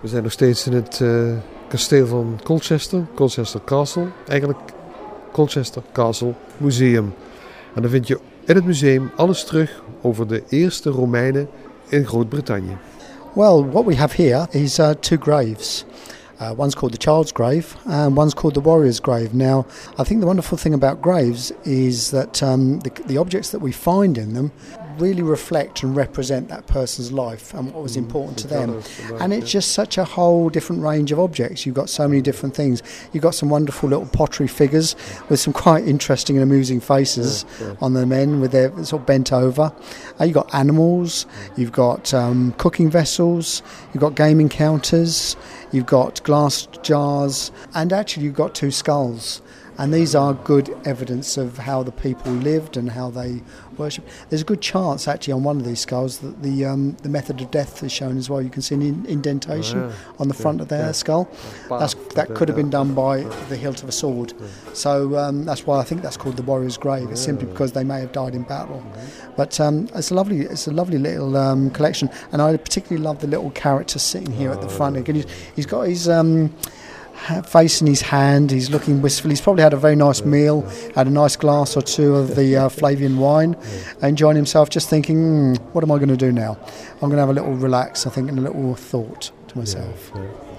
We zijn nog steeds in het kasteel van Colchester, Colchester Castle. Eigenlijk Colchester Castle Museum. En dan vind je in het museum alles terug over de eerste Romeinen in Groot-Brittannië. Well, what we have here is two graves. One's called the child's grave and one's called the warrior's grave. Now, I think the wonderful thing about graves is that the objects that we find in them really reflect and represent that person's life and what was important to them. And it's just such a whole different range of objects. You've got so many different things. You've got some wonderful little pottery figures with some quite interesting and amusing faces on the men with their sort of bent over. You've got animals, you've got cooking vessels, you've got gaming counters, you've got glass jars, and actually you've got two skulls. And these are good evidence of how the people lived and how they worshipped. There's a good chance actually on one of these skulls that the method of death is shown as well. You can see an indentation on the front of their skull. That could have been done by the hilt of a sword. So that's why I think that's called the warrior's grave. It's simply because they may have died in battle. But it's a lovely little collection. And I particularly love the little character sitting here at the front. He's got his face in his hand, he's looking wistful. He's probably had a very nice meal, had a nice glass or two of the Flavian wine, enjoying himself, just thinking, what am I going to do now? I'm going to have a little relax, I think, and a little thought to myself.